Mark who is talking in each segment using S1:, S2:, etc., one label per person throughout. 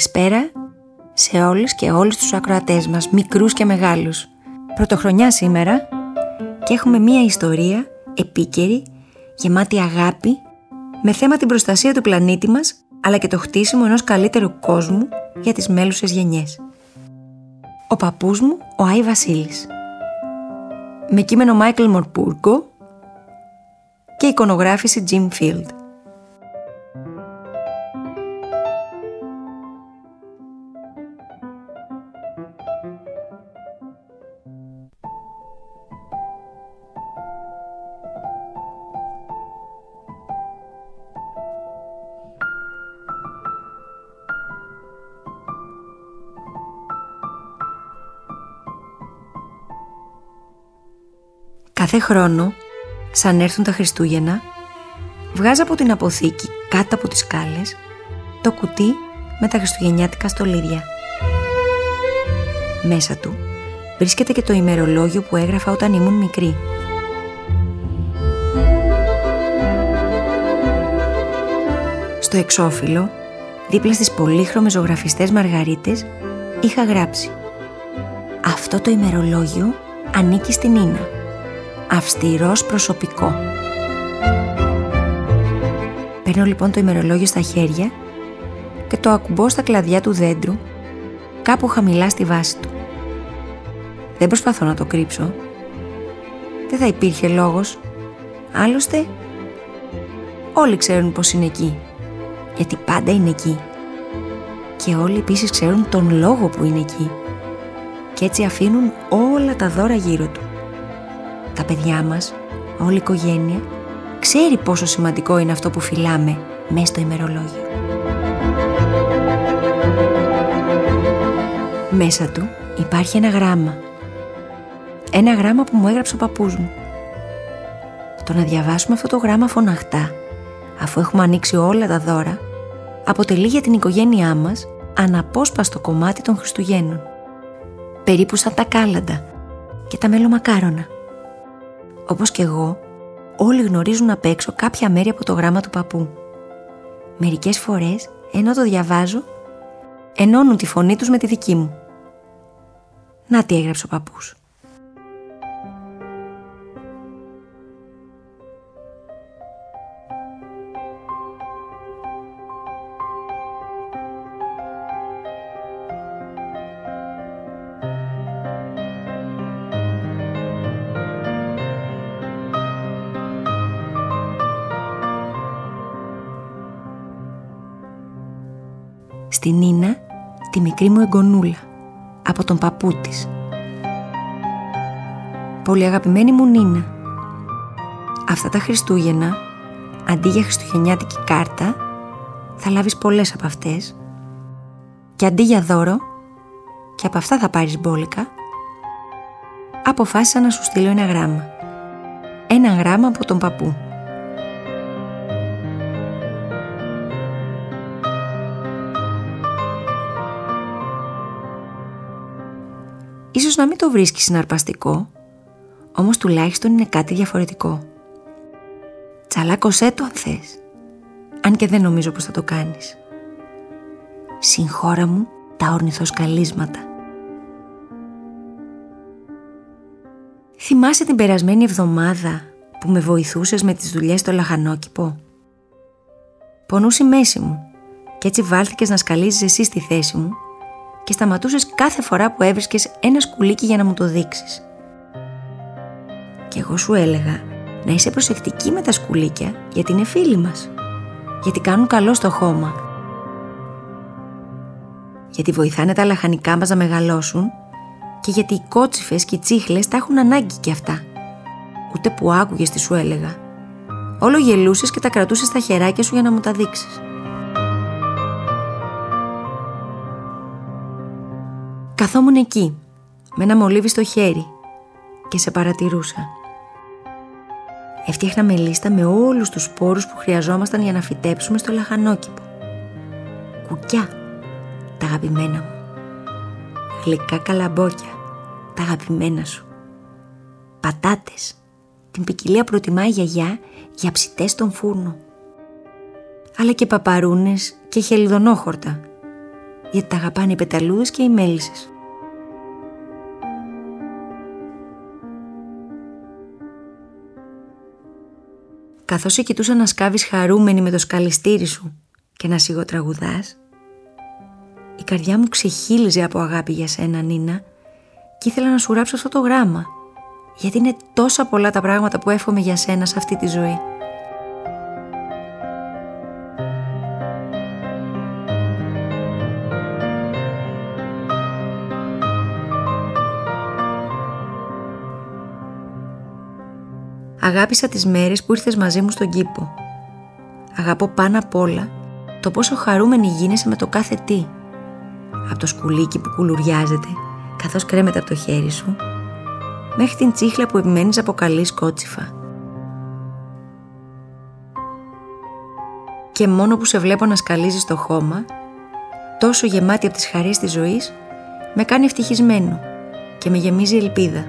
S1: Καλησπέρα σε όλες και όλους τους ακροατές μας, μικρούς και μεγάλους. Πρωτοχρονιά σήμερα και έχουμε μία ιστορία επίκαιρη, γεμάτη αγάπη, με θέμα την προστασία του πλανήτη μας, αλλά και το χτίσιμο ενός καλύτερου κόσμου για τις μέλουσες γενιές. Ο παππούς μου, ο Άι Βασίλης. Με κείμενο Μάικλ Μορπούργο και εικονογράφηση Jim Field. Κάθε χρόνο, σαν έρθουν τα Χριστούγεννα, βγάζω από την αποθήκη κάτω από τις σκάλες το κουτί με τα χριστουγεννιάτικα στολίδια. Μέσα του βρίσκεται και το ημερολόγιο που έγραφα όταν ήμουν μικρή. Στο εξώφυλλο, δίπλα στις πολύχρωμες ζωγραφιστές μαργαρίτες, είχα γράψει: «Αυτό το ημερολόγιο ανήκει στην Νίνα. Αυστηρός προσωπικό». Παίρνω λοιπόν το ημερολόγιο στα χέρια και το ακουμπώ στα κλαδιά του δέντρου, κάπου χαμηλά στη βάση του. Δεν προσπαθώ να το κρύψω. Δεν θα υπήρχε λόγος. Άλλωστε, όλοι ξέρουν πως είναι εκεί, γιατί πάντα είναι εκεί. Και όλοι επίσης ξέρουν τον λόγο που είναι εκεί. Και έτσι αφήνουν όλα τα δώρα γύρω του. Τα παιδιά μας, όλη η οικογένεια, ξέρει πόσο σημαντικό είναι αυτό που φυλάμε μέσα στο ημερολόγιο. Μέσα του υπάρχει ένα γράμμα. Ένα γράμμα που μου έγραψε ο παππούς μου. Το να διαβάσουμε αυτό το γράμμα φωναχτά, αφού έχουμε ανοίξει όλα τα δώρα, αποτελεί για την οικογένειά μας αναπόσπαστο κομμάτι των Χριστουγέννων. Περίπου σαν τα κάλαντα και τα μελομακάρονα. Όπως και εγώ, όλοι γνωρίζουν απ' έξω κάποια μέρη από το γράμμα του παππού. Μερικές φορές, ενώ το διαβάζω, ενώνουν τη φωνή τους με τη δική μου. Να τι έγραψε ο παππούς. Στη Νίνα, τη μικρή μου εγγονούλα, από τον παππού της. Πολύ αγαπημένη μου Νίνα, αυτά τα Χριστούγεννα, αντί για χριστουγεννιάτικη κάρτα, θα λάβεις πολλές από αυτές, και αντί για δώρο, και από αυτά θα πάρεις μπόλικα, αποφάσισα να σου στείλω ένα γράμμα. Ένα γράμμα από τον παππού. Ίσως να μην το βρίσκεις συναρπαστικό, όμως τουλάχιστον είναι κάτι διαφορετικό. Τσαλάκωσέ το αν θες, αν και δεν νομίζω πως θα το κάνεις. Συγχώρα μου τα ορνηθοσκαλίσματα. Θυμάσαι την περασμένη εβδομάδα που με βοηθούσες με τις δουλειές στο λαχανόκηπο? Πονούσε η μέση μου και έτσι βάλθηκες να σκαλίζεις εσύ στη θέση μου και σταματούσες κάθε φορά που έβρισκες ένα σκουλίκι για να μου το δείξεις. Και εγώ σου έλεγα να είσαι προσεκτική με τα σκουλίκια, γιατί είναι φίλοι μας, γιατί κάνουν καλό στο χώμα, γιατί βοηθάνε τα λαχανικά μας να μεγαλώσουν και γιατί οι κότσιφες και οι τσίχλες τα έχουν ανάγκη κι αυτά. Ούτε που άκουγες τι σου έλεγα. Όλο γελούσες και τα κρατούσες στα χεράκια σου για να μου τα δείξεις. Καθόμουν εκεί, με ένα μολύβι στο χέρι και σε παρατηρούσα. Έφτιαχνα λίστα με όλους τους σπόρους που χρειαζόμασταν για να φυτέψουμε στο λαχανόκηπο. Κουκιά, τα αγαπημένα μου. Γλυκά καλαμπόκια, τα αγαπημένα σου. Πατάτες, την ποικιλία προτιμάει η γιαγιά για ψητές στον φούρνο. Αλλά και παπαρούνες και χελιδονόχορτα. γιατί τα αγαπάνε οι πεταλούδες και οι μέλισσες. Καθώς σε κοιτούσα να σκάβεις χαρούμενη με το σκαλιστήρι σου και να σιγοτραγουδάς, η καρδιά μου ξεχύλιζε από αγάπη για σένα, Νίνα, και ήθελα να σου γράψω αυτό το γράμμα, γιατί είναι τόσα πολλά τα πράγματα που εύχομαι για σένα σε αυτή τη ζωή. Αγάπησα τις μέρες που ήρθες μαζί μου στον κήπο. Αγαπώ πάνω απ' όλα το πόσο χαρούμενη γίνεσαι με το κάθε τι. Από το σκουλίκι που κουλουριάζεται καθώς κρέμεται από το χέρι σου, μέχρι την τσίχλα που επιμένεις από καλή σκότσιφα. Και μόνο που σε βλέπω να σκαλίζεις το χώμα, τόσο γεμάτη από τις χαρίες της ζωής, με κάνει ευτυχισμένο και με γεμίζει ελπίδα.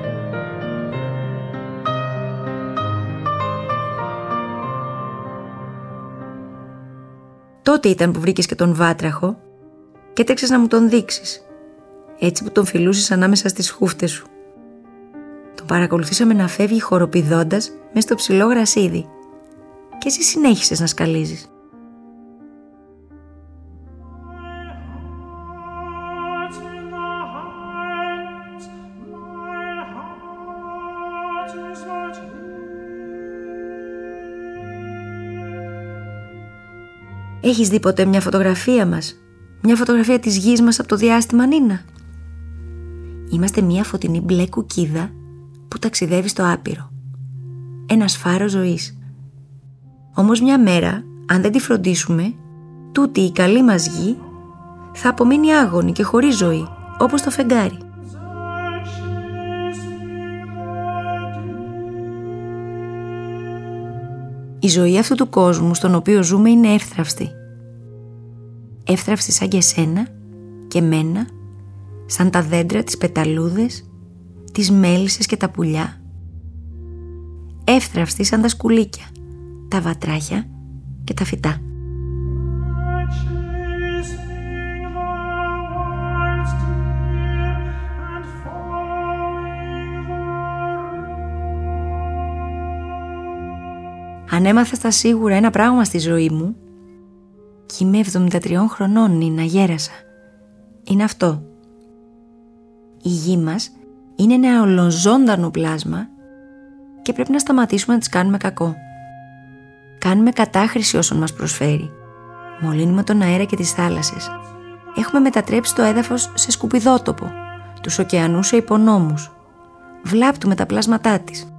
S1: Τότε ήταν που βρήκες και τον βάτραχο και έτρεξες να μου τον δείξεις, έτσι που τον φιλούσες ανάμεσα στις χούφτες σου. Τον παρακολουθήσαμε να φεύγει χοροπηδώντας μες στο ψηλό γρασίδι και εσύ συνέχισες να σκαλίζεις. Έχεις δει ποτέ μια φωτογραφία μας? Μια φωτογραφία της γης μας από το διάστημα, Νίνα? Είμαστε μια φωτεινή μπλε κουκκίδα που ταξιδεύει στο άπειρο. Ένας φάρος ζωής. Όμως μια μέρα, αν δεν τη φροντίσουμε, τούτη η καλή μας γη θα απομείνει άγονη και χωρίς ζωή, όπως το φεγγάρι. Η ζωή αυτού του κόσμου στον οποίο ζούμε είναι εύθραυστη. Εύθραυστη σαν και σένα και μένα, σαν τα δέντρα, τις πεταλούδες, τις μέλισσες και τα πουλιά. Εύθραυστη σαν τα σκουλίκια, τα βατράχια και τα φυτά. Αν έμαθα στα σίγουρα ένα πράγμα στη ζωή μου, και είμαι 73 χρονών, Νίνα, γέρασα, είναι αυτό. Η γη μας είναι ένα ολοζώντανο πλάσμα και πρέπει να σταματήσουμε να της κάνουμε κακό. Κάνουμε κατάχρηση όσων μας προσφέρει. Μολύνουμε τον αέρα και τις θάλασσες. Έχουμε μετατρέψει το έδαφος σε σκουπιδότοπο, τους ωκεανούς σε υπονόμους. Βλάπτουμε τα πλάσματά της.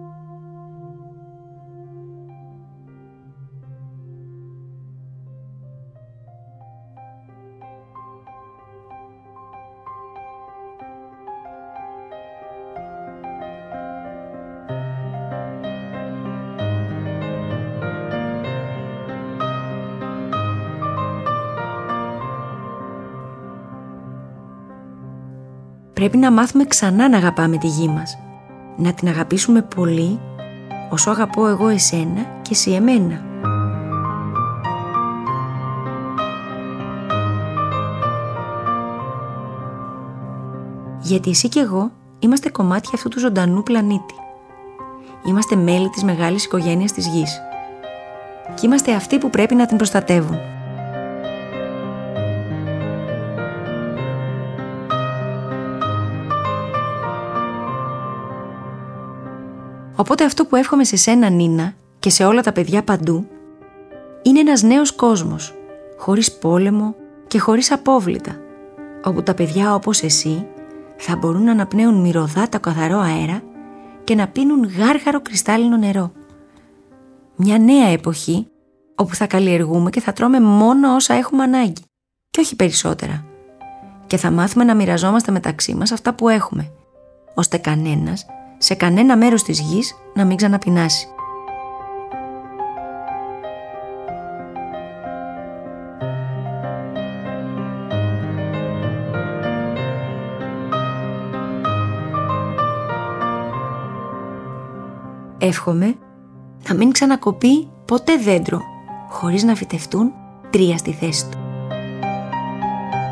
S1: Πρέπει να μάθουμε ξανά να αγαπάμε τη γη μας. Να την αγαπήσουμε πολύ, όσο αγαπώ εγώ εσένα και εσύ εμένα. Γιατί εσύ και εγώ είμαστε κομμάτια αυτού του ζωντανού πλανήτη. Είμαστε μέλη της μεγάλης οικογένειας της γης. Και είμαστε αυτοί που πρέπει να την προστατεύουν. Οπότε αυτό που εύχομαι σε σένα, Νίνα, και σε όλα τα παιδιά παντού, είναι ένας νέος κόσμος, χωρίς πόλεμο και χωρίς απόβλητα, όπου τα παιδιά όπως εσύ θα μπορούν να αναπνέουν μυρωδά το καθαρό αέρα και να πίνουν γάργαρο κρυστάλλινο νερό. Μια νέα εποχή, όπου θα καλλιεργούμε και θα τρώμε μόνο όσα έχουμε ανάγκη, και όχι περισσότερα. Και θα μάθουμε να μοιραζόμαστε μεταξύ μας αυτά που έχουμε, ώστε κανένας σε κανένα μέρος της γης να μην ξαναπεινάσει. Εύχομαι να μην ξανακοπεί ποτέ δέντρο χωρίς να φυτευτούν 3 στη θέση του.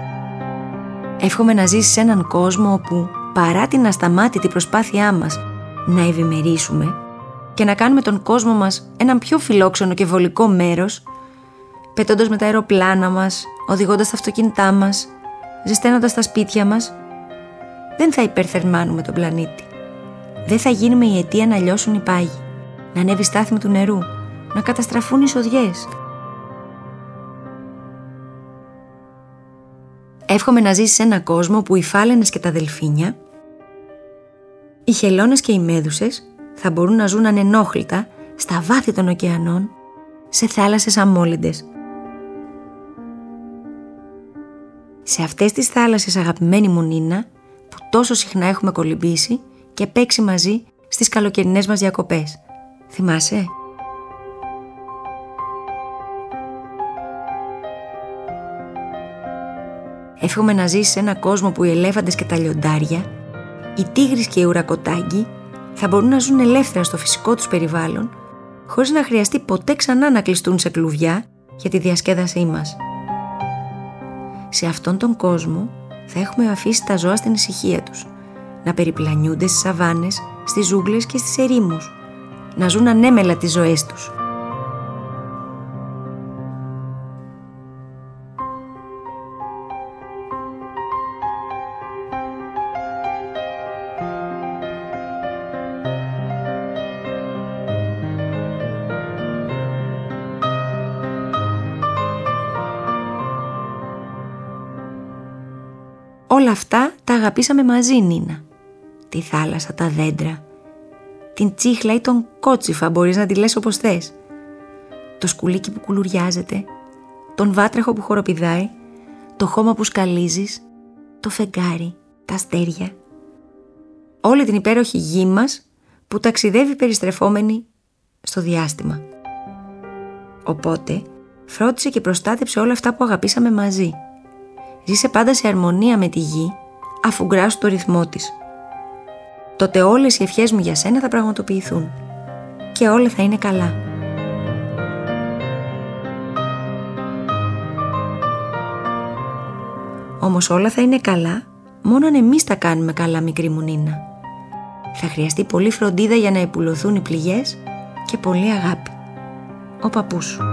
S1: Εύχομαι να ζήσεις σε έναν κόσμο όπου, παρά την ασταμάτητη προσπάθειά μας να ευημερίσουμε και να κάνουμε τον κόσμο μας έναν πιο φιλόξενο και βολικό μέρος, πετώντας με τα αεροπλάνα μας, οδηγώντας τα αυτοκίνητά μας, ζεσταίνοντας τα σπίτια μας, δεν θα υπερθερμάνουμε τον πλανήτη. Δεν θα γίνουμε η αιτία να λιώσουν οι πάγοι, να ανέβει η στάθμη του νερού, να καταστραφούν οι σοδιές. Εύχομαι να ζήσεις σε έναν κόσμο που οι φάλαινες και τα δελφίνια, οι χελώνες και οι μέδουσες θα μπορούν να ζουν ανενόχλητα στα βάθη των ωκεανών, σε θάλασσες αμόλυντες. Σε αυτές τις θάλασσες, αγαπημένη μου Νίνα, που τόσο συχνά έχουμε κολυμπήσει και παίξει μαζί στις καλοκαιρινές μας διακοπές. Θυμάσαι? Εύχομαι να ζήσεις σε έναν κόσμο που οι ελέφαντες και τα λιοντάρια, οι τίγρεις και οι ουρακοτάγκοι θα μπορούν να ζουν ελεύθερα στο φυσικό τους περιβάλλον, χωρίς να χρειαστεί ποτέ ξανά να κλειστούν σε κλουβιά για τη διασκέδασή μας. Σε αυτόν τον κόσμο θα έχουμε αφήσει τα ζώα στην ησυχία τους, να περιπλανιούνται στις σαβάνες, στις ζούγκλες και στις ερήμους, να ζουν ανέμελα τις ζωές τους. Όλα αυτά τα αγαπήσαμε μαζί, Νίνα. Τη θάλασσα, τα δέντρα, την τσίχλα ή τον κότσιφα, μπορείς να τη λες όπως θες. Το σκουλίκι που κουλουριάζεται, τον βάτραχο που χοροπηδάει, το χώμα που σκαλίζεις, το φεγγάρι, τα αστέρια. Όλη την υπέροχη γη μας που ταξιδεύει περιστρεφόμενη στο διάστημα. Οπότε, φρόντισε και προστάτεψε όλα αυτά που αγαπήσαμε μαζί. Ζήσε πάντα σε αρμονία με τη γη, αφού γκράσου το ρυθμό της. Τότε όλες οι ευχές μου για σένα θα πραγματοποιηθούν και όλα θα είναι καλά. Όμως όλα θα είναι καλά μόνο αν εμείς τα κάνουμε καλά, μικρή μου Νίνα. Θα χρειαστεί πολύ φροντίδα για να επουλωθούν οι πληγές και πολύ αγάπη. Ο παππούς σου.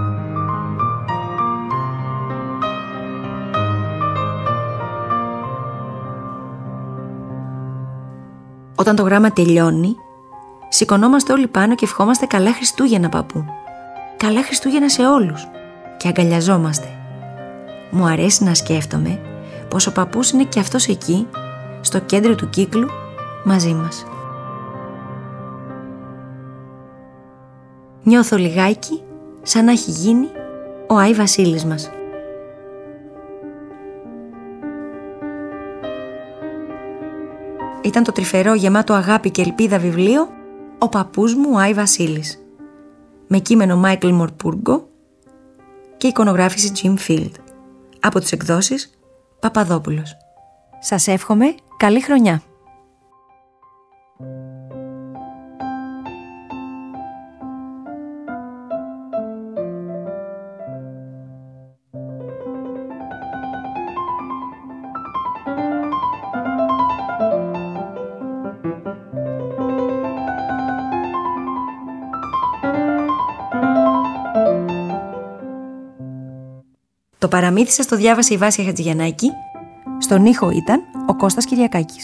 S1: Όταν το γράμμα τελειώνει, σηκωνόμαστε όλοι πάνω και ευχόμαστε καλά Χριστούγεννα, παππού. Καλά Χριστούγεννα σε όλους. Και αγκαλιαζόμαστε. Μου αρέσει να σκέφτομαι πως ο παππούς είναι και αυτός εκεί, στο κέντρο του κύκλου, μαζί μας. Νιώθω λιγάκι σαν να έχει γίνει ο Άι Βασίλης μας. Ήταν το τρυφερό, γεμάτο αγάπη και ελπίδα βιβλίο «Ο παππούς μου ο Άι Βασίλης», με κείμενο Μάικλ Μορπούργο και εικονογράφηση Jim Field, από τις εκδόσεις Παπαδόπουλος. Σας εύχομαι καλή χρονιά. Το παραμύθι σας το διάβασε η Βάσια Χατζηγιαννάκη. Στον ήχο ήταν ο Κώστας Κυριακάκης.